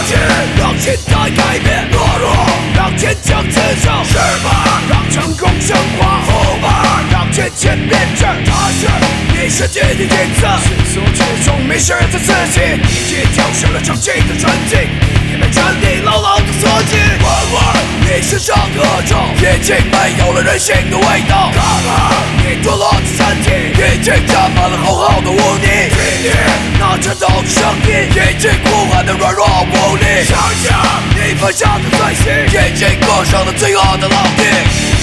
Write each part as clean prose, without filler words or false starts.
起，让期待改变懦弱，让坚强自救失败，让成功升华腐败，让渐渐变质。它是你世界的影子，世俗之中迷失在自己，一起跳上了长期的传奇，也被真理牢牢的锁紧。问问你身上何种，已经没有了人性的味道。看看你堕落的身体，已经沾满了厚厚的污泥。听听那颤抖的声音，已经呼喊的软弱无力。想想你犯下的罪行，已经刻上了罪恶的烙印。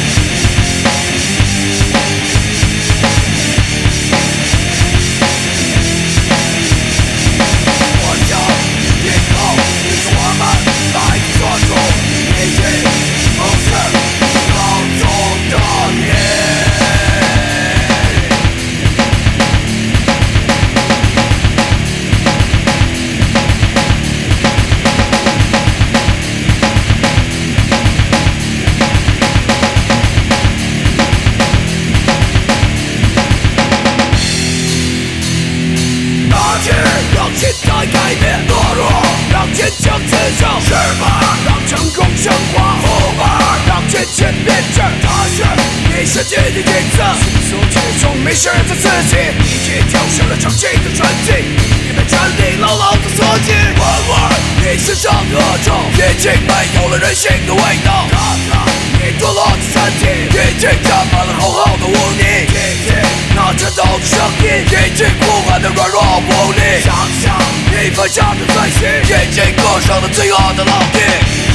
让期待改变懦弱，让坚强自救失败，让成功升华腐败，让渐渐变质。它是你世界的影子，世俗之中迷失在自己，一起跳上了长期的传奇，也被真理牢牢的锁紧。问问你身上何种，已经没有了人性的味道。看看你堕落的身体，已经沾满了厚厚的污泥。听听那颤抖的声音，已经呼喊的软弱无力。想想你犯下的罪行，已经刻上了罪恶的烙印。